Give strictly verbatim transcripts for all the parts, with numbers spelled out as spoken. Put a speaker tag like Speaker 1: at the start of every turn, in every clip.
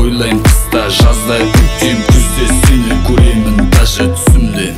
Speaker 1: бойлайм қыста жазда көктем күзде сені көремін даже түсімде.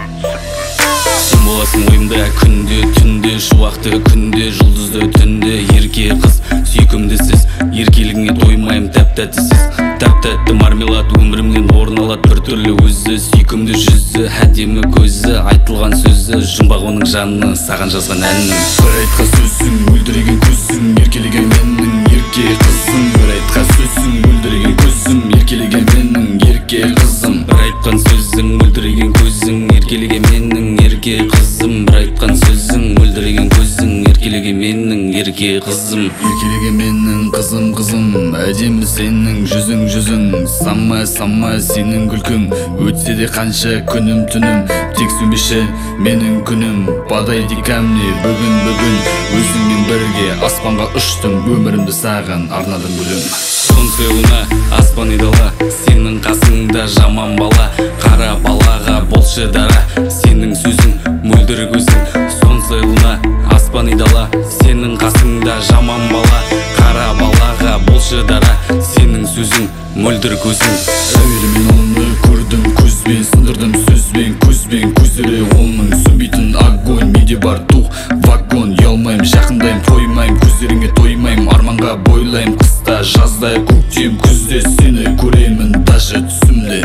Speaker 1: Сен боласың ойымда күнде түнде шуақты күнде жұлдызды түнде ерке қыз сүйкімдісіз еркелігіңе тоймайым тәп-тәттісіз тәп-тәтті мармелад өмірімнен орын алады бір түрлі өзі сүйкімді жүзі әдемі көзі айтылған сөзі жұмбақ оның жанына саған жазған әнім. Бір айтқан сөзің мөлдіреген көзің еркелеген менің ерке қызым. Бір айтқан сөзің мөлдіреген көзім еркелеген менің ерке қызым. Бір айтқан сөзің мөлдіреген көзің еркелеген менің ерке қызым. Бір айтқан сөзің мөлдіреген көзің еркелеген менің ерке қызым. Еркелеген менің қызым қызым әдемі сенің жүзің жүзің самай самай сенің күлкің өтсе де қанша күнім түнім тек сөнбеші менің күнім подойди ко мне бүгін бүгін өзіңмен бірге аспанға ұштым өмірімді саған арнадым гүлім. Солнце луна аспан и дала сенің қасыңда жаман бала қара балаға болшы дара сенің сөзің мөлдір көзің. Солнце луна аспан и дала сенің қасыңда жаман бала қара балаға болшы дара сенің сөзің мөлдір көзің. Әуелі мен оны көрдім көзбен сындырдым сөзбен көзбен көздері оның сөнбейтін огонь менде бар дух вагон ұялмайым жақындайым тоймайым көздеріңе тоймайым арманға бойлайым қыста жазда көктем күзде сені көремін даже түсімде.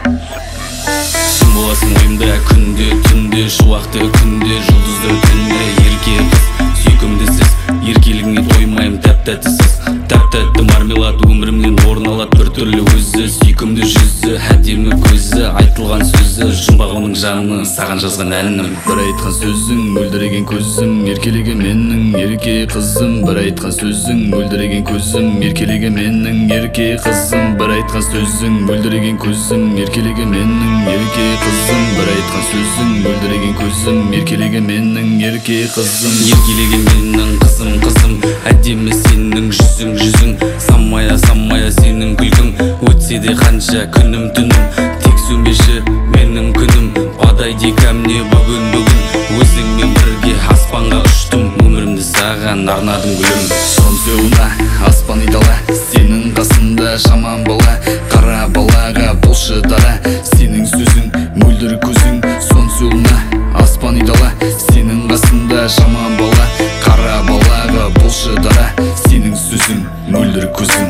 Speaker 1: Сен боласың ойымда күнде түнде шуақты күнде жұлдызды түнде ерке қыз сүйкімдісіз еркелігіңе тоймайым тәп-тәттісіз тәп-тәтті мармелад өмірімнен орын алады бір түрлі өзі сүйкімді жүзі әдемі көзі айтылған сөзі жұмбақ оның жанына саған жазған әнім. Бір айтқан сөзің мөлдіреген көзім еркелеген менің ерке қызым. Бір айтқан сөзің мөлдіреген көзім еркелеген менің ерке қызым. Бір айтқан сөзің мөлдіреген көзім еркелеген менің ерке қызым. Бір айтқан сөзің мөлдіреген көзім еркелеген менің ерке қызым. Еркелеген менің қызым қызым әдемі сенің жүзің жүзің самая самая сенің күлкің өтсе де қанша күнім түнім тек сөнбеші менің күнім подойди ко мне бүгін бүгін өзіңмен бірге аспанға ұштым өмірімді саған арнадым гүлім. Солнце луна аспан и дала сенің қасында жаман бала қара балаға болшы дара сенің сөзің мөлдір көзің. Солнце луна аспан и дала сенің қасында жаман бала қара балаға болшы дара сенің сөзің мөлдір көзің.